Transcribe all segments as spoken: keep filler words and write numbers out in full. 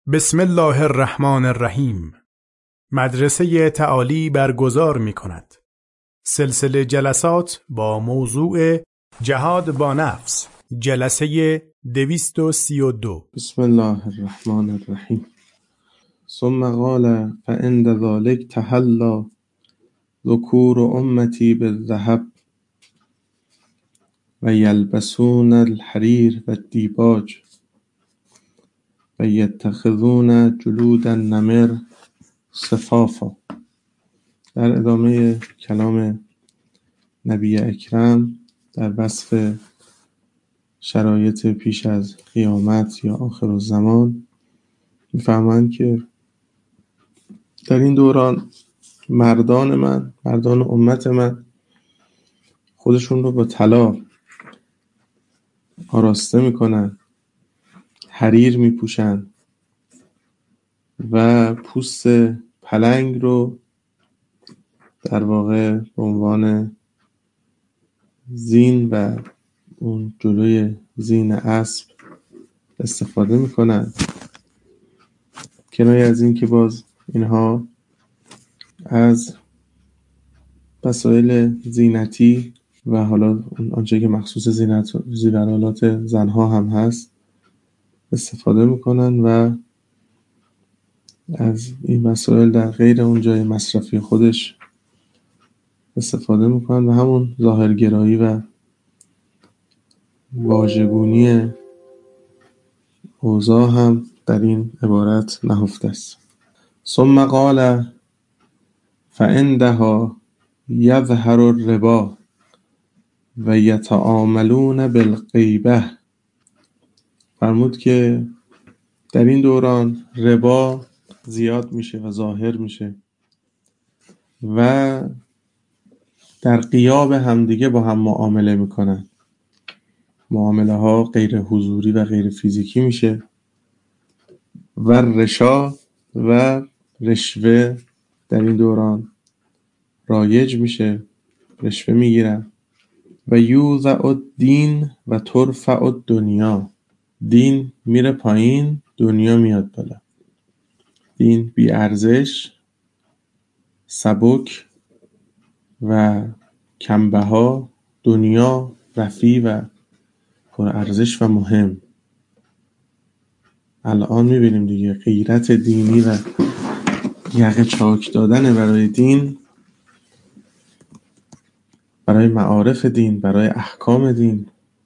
بسم الله الرحمن الرحیم. مدرسه تعالی برگزار می کند سلسله جلسات با موضوع جهاد با نفس، جلسه دویست و سی و دو. بسم الله الرحمن الرحیم. ثم قال فعند ذلك تحلى ذکور امتی بالذهب و یلبسون الحریر و دیباج و یتخذون جلود النمر صفافا. در ادامه کلام نبی اکرم در وصف شرایط پیش از قیامت یا آخر الزمان می‌فرمایند که در این دوران مردان من، مردان امت من خودشون رو با طلا آراسته میکنن، حریر میپوشن و پوست پلنگ رو در واقع به عنوان زین و اون جلوی زین اسب استفاده میکنن. کنایه از این که باز اینها از وسایل زینتی و حالا آنچه که مخصوص زینت زیورالات زنها هم هست استفاده میکنن و از این وسایل در غیر اون جای مصرفی خودش استفاده میکنن و همون ظاهرگرایی و واژگونی اوضاع هم در این عبارت نهفته است. ثم قال فعندها یظهر الربا و یتعاملون بالغیبه. فرمود که در این دوران ربا زیاد میشه و ظاهر میشه و در غیاب همدیگه با هم معامله میکنن. معامله ها غیر حضوری و غیر فیزیکی میشه و رشا و رشوه در این دوران رایج میشه، رشوه میگیرن. و یوضع الدین و ترفع الدنیا. دین میره پایین، دنیا میاد بالا. دین بی ارزش، سبک و کمبها، دنیا رفیع و پر ارزش و مهم. الان میبینیم دیگه غیرت دینی و یقه چاک دادن برای دین، برای معارف دین، برای احکام دین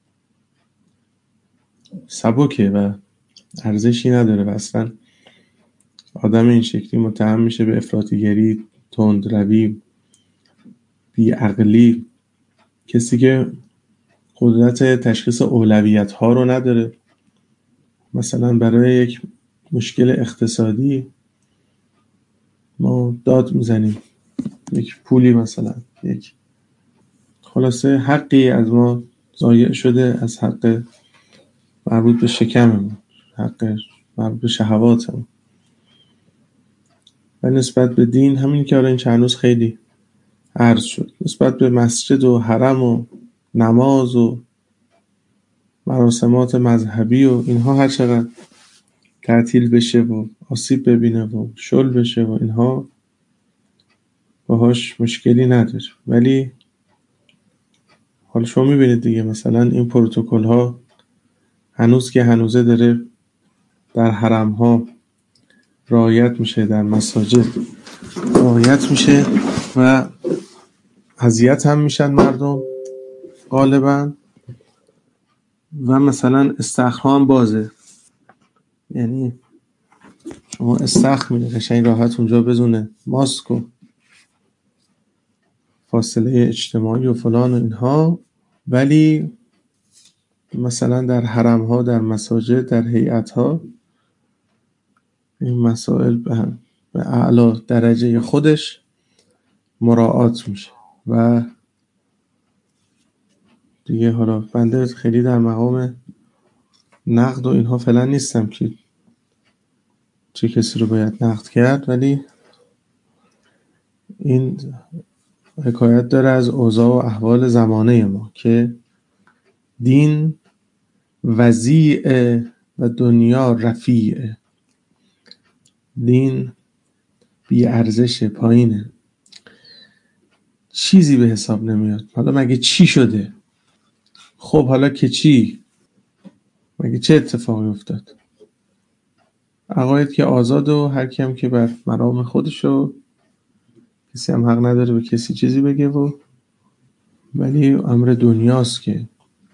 سبکه و ارزشی نداره و اصلا آدم این شکلی متهم میشه به افراطیگری، تندروی، بیعقلی. کسی که قدرت تشخیص اولویت ها رو نداره، مثلا برای یک مشکل اقتصادی ما داد میزنیم، یک پولی مثلا یک خلاصه حقی از ما ضایع شده، از حق مربوط به شکممون، حق مربوط به شهواتمون. و نسبت به دین همین که آره این چند روز خیلی عرض شد، نسبت به مسجد و حرم و نماز و مراسمات مذهبی و اینها هر چقدر تعطیل بشه و آسیب ببینه و شل بشه و اینها باهاش مشکلی نداره. ولی حالا شما میبینید دیگه مثلا این پروتکل ها هنوز که هنوزه داره در حرم ها رعایت میشه، در مساجد رعایت میشه و اذیت هم میشن مردم غالبا. و مثلا استخرها هم بازه، یعنی شما استخر میده قشنگ راحت اونجا بزونه، ماسک و فاصله اجتماعی و فلان و اینها. ولی مثلا در حرم ها، در مساجد، در هیئت ها این مسائل به به اعلی درجه خودش مراعات میشه. و دیگه حالا بنده خیلی در مقام نقد و اینها فعلا نیستم که چه کسی رو باید نقد کرد، ولی این حکایت داره از اوضاع و احوال زمانه ما که دین وضیع و دنیا رفیع. دین بی ارزشه، پایینه، چیزی به حساب نمیاد. حالا مگه چی شده؟ خب حالا که چی؟ مگه چه اتفاقی افتاد؟ عقاید که آزاد و هر کی هم که بر مرام خودشو، کسی هم حق نداره به کسی چیزی بگه، و ولی امر دنیاست که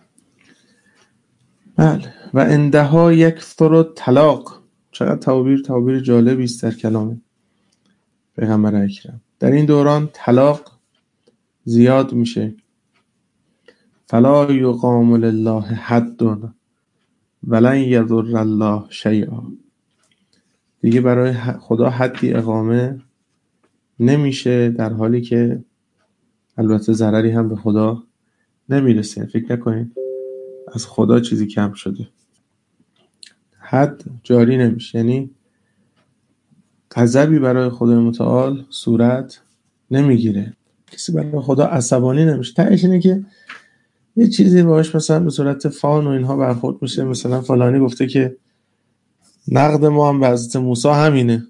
بله. و اندها یکثر طلاق، چقدر تعبیر تعبیر جالبی است در کلام پیغمبر اکرم. در این دوران طلاق زیاد میشه. فلا یقام لله حد ولن یضر الله شیئا. دیگه برای خدا حدی اقامه نمیشه، در حالی که البته ضرری هم به خدا نمیرسه. فکر نکنید از خدا چیزی کم شده. حد جاری نمیشه، یعنی غضبی برای خدای متعال صورت نمیگیره. کسی برای خدا عصبانی نمیشه. تهش اینه که یه چیزی باهاش مثلا به صورت فان و اینها برخورد میشه. مثلا فلانی گفته که نقد ما هم به حضرت موسی همینه.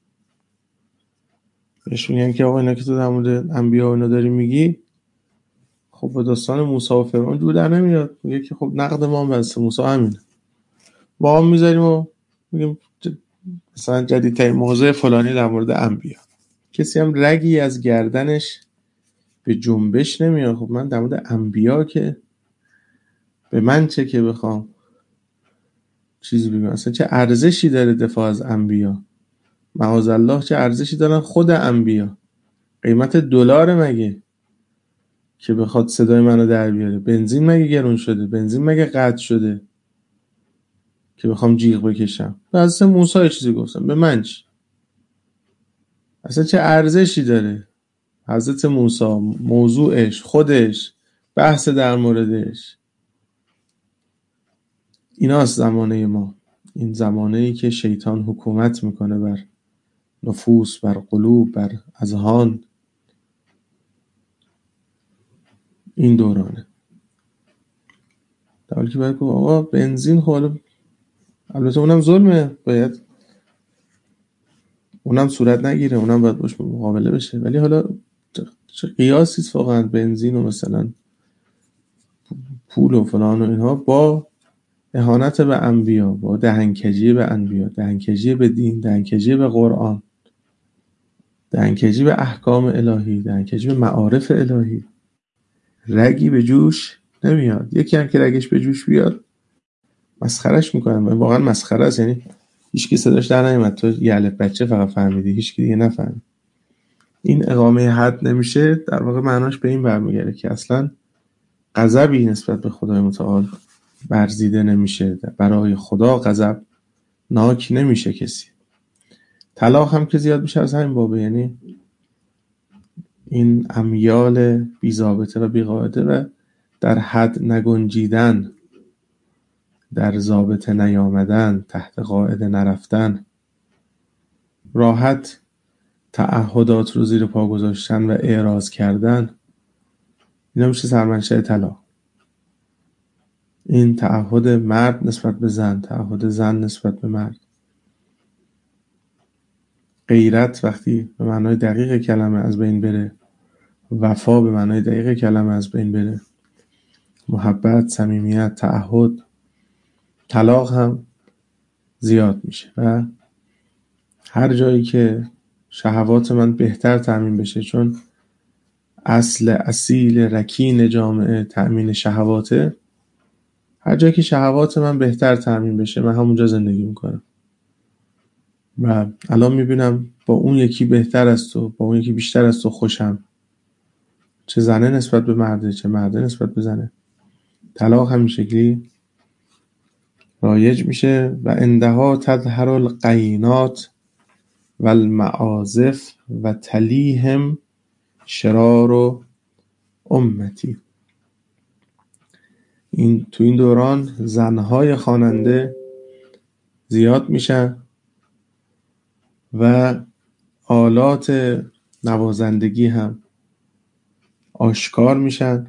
بهش میگن که آقا اینا که تو در مورد انبیا و اینا داری میگی، خب به داستان موسی و فرعون جور در نمیاد. میگه که خب نقد ما هم به حضرت موسی همینه. با هم میذاریم و میگیم مثلا جدیدترین موضوع فلانی در مورد انبیا. کسی هم رگی از گردنش به جنبش نمیاد. خب من در مورد انبیا که به من چه که بخوام چیزی بگم؟ اصلا چه ارزشی داره دفاع از انبیا؟ معاذالله چه ارزشی دارن خود انبیا؟ قیمت دلار مگه که بخواد صدای منو در بیاره؟ بنزین مگه گرون شده؟ بنزین مگه قطع شده که بخوام جیغ بکشم؟ واسه موسی چیزی گفتم، به من چی؟ اصلا چه ارزشی داره حضرت موسی، موضوعش، خودش، بحث در موردش؟ ایناست زمانه ما. این زمانه‌ای که شیطان حکومت میکنه بر نفوس، بر قلوب، بر اذهان. این دورانه. در حالی که باید گفت آقا بنزین خب البته اونم ظلمه، باید اونم صورت نگیره، اونم باید باش مقابله بشه، ولی حالا چه قیاسی است واقعا بنزین و مثلا پول و فلان و اینها با اهانت به انبیا، با دهنکجی به انبیا، دهنکجی به دین، دهنکجی به قرآن، دهنکجی به احکام الهی، دهنکجی به معارف الهی. رگی به جوش نمیاد. یکی هم که رگش به جوش بیاد مسخرش میکنن. واقعا مسخره است. یعنی هیچ کی صداش در نمیاد. تو یه الف بچه فقط فهمیدی، هیچ کی دیگه نفهمید. این اقامه حد نمیشه، در واقع معناش به این برمیگرده که اصلا غضبی نسبت به خدای متعال برزیده نمیشه. برای خدا غضب ناک نمیشه کسی. طلاق هم که زیاد میشه از همین بابه، یعنی این امیال بی ضابطه و بی قاعده و در حد نگنجیدن، در ضابطه نیامدن، تحت قاعده نرفتن، راحت تعهدات رو زیر پا گذاشتن و اعراض کردن، اینا میشه سرمنشأ طلاق. این تعهد مرد نسبت به زن، تعهد زن نسبت به مرد. غیرت وقتی به معنای دقیق کلمه از بین بره، وفا به معنای دقیق کلمه از بین بره، محبت، صمیمیت، تعهد، طلاق هم زیاد میشه. و هر جایی که شهوات من بهتر تأمین بشه، چون اصل اصیل رکین جامعه تأمین شهواته، هر جایی که شهوات من بهتر تأمین بشه من همونجا زندگی میکنم. و الان میبینم با اون یکی بهتر است و با اون یکی بیشتر است و خوشم، چه زنه نسبت به مرده، چه مرده نسبت به زنه. طلاق همین شکلی رایج میشه. و اندها تظهر القینات و المعازف و تلیهم شرار امتی. این تو این دوران زنهای خواننده زیاد میشن و آلات نوازندگی هم آشکار میشن،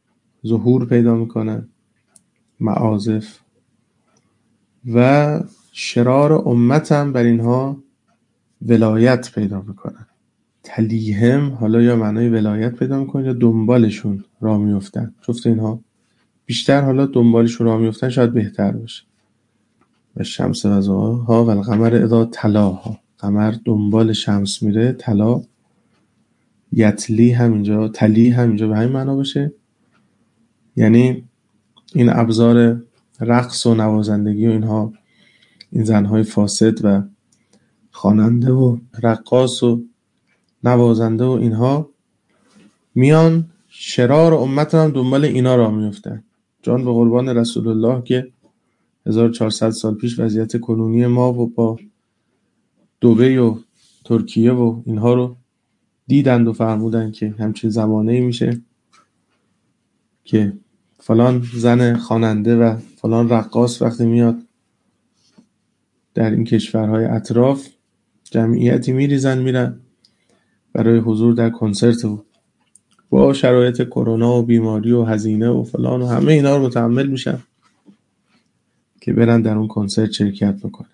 ظهور پیدا میکنن، معازف. و شرار امتم بر اینها ولایت پیدا میکنن. تلیهم حالا یا معنای ولایت پیدا میکنن یا دنبالشون راه میفتن. جفت اینها بیشتر حالا دنبالشون راه میفتن شاید بهتر باشه. و شمس و ضحاها و القمر اذا تلاها، قمر دنبال شمس میره، طلا یتلی همینجا، تلی همینجا به همین معنا باشه. یعنی این ابزار رقص و نوازندگی و اینها، این زنهای فاسد و خواننده و رقاص و نوازنده و اینها میان شرار امت هم دنبال اینا را میفتن. جان به قربان رسول الله که هزار و چهارصد سال پیش وضعیت کنونی ما و با دبی و ترکیه و اینها رو دیدند و فرمودند که همچین زمانه‌ای میشه که فلان زن خواننده و فلان رقاص وقتی میاد در این کشورهای اطراف جمعیتی میریزن میرن برای حضور در کنسرت و با شرایط کرونا و بیماری و هزینه و فلان و همه اینا رو متحمل میشن که برن در اون کنسرت شرکت میکنن.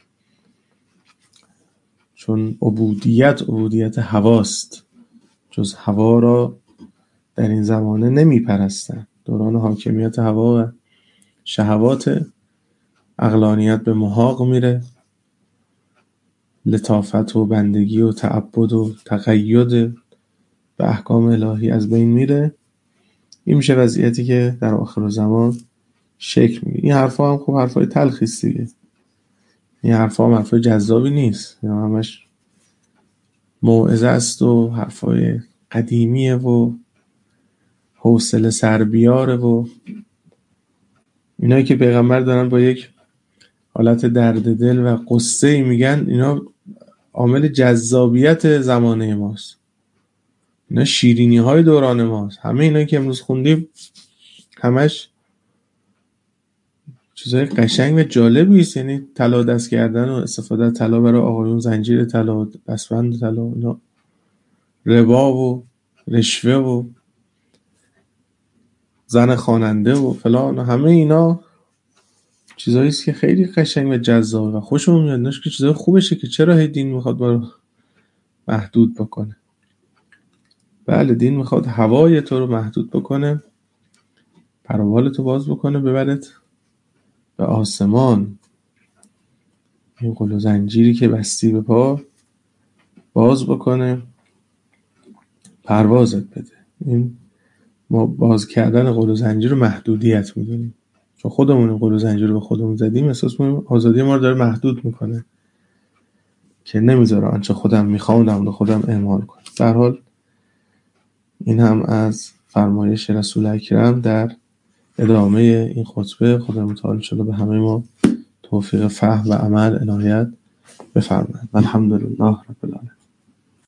چون عبودیت عبودیت هواست، جز هوا را در این زمانه نمیپرستن. دوران حاکمیت هوا و شهوات، عقلانیت به محاق میره، لطافت و بندگی و تعبد و تقید به احکام الهی از بین میره. این میشه وضعیتی که در آخر زمان شکل میگیره. این حرفا هم خب حرفای تلخی است دیگه. این حرفا هم حرفای جذابی نیست، اینا همش موعظه است و حرفای قدیمیه و حوصله سربیاره و اینایی که پیغمبر دارن با یک حالت درد دل و قصه میگن، اینا عامل جذابیت زمانه ماست، اینا شیرینی های دوران ماست. همه اینا که امروز خوندیم همش چیزای قشنگ و جالبی است. یعنی طلا دست کردن و استفاده از طلا برای آقایون، زنجیر طلا، دستبند طلا، اینا ربا و رشوه و زن خواننده و فلان، همه اینا چیزایی است که خیلی قشنگ و جذابه و خوشمون میاد. نش که چیزای خوبشه که چرا هی دین میخواد ما رو محدود بکنه. بله، دین میخواد هوای تو رو محدود بکنه، پروبال تو باز بکنه، ببرت به آسمان. این قل و زنجیری که بستی به پا باز بکنه، پروازت بده. این ما باز کردن قل و زنجیر رو محدودیت میدونیم، چون خودمون این قل و زنجیر رو به خودمون زدیم. احساس می‌کنیم آزادی ما رو داره محدود میکنه که نمیذاره آنچه خودم میخوام رو خودم اعمال کنم. به هر حال این هم از فرمایش رسول اکرم در ادامه این خطبه. خدا متعال شده به همه ما توفیق فهم و عمل عنایت بفرماید. الحمدلله.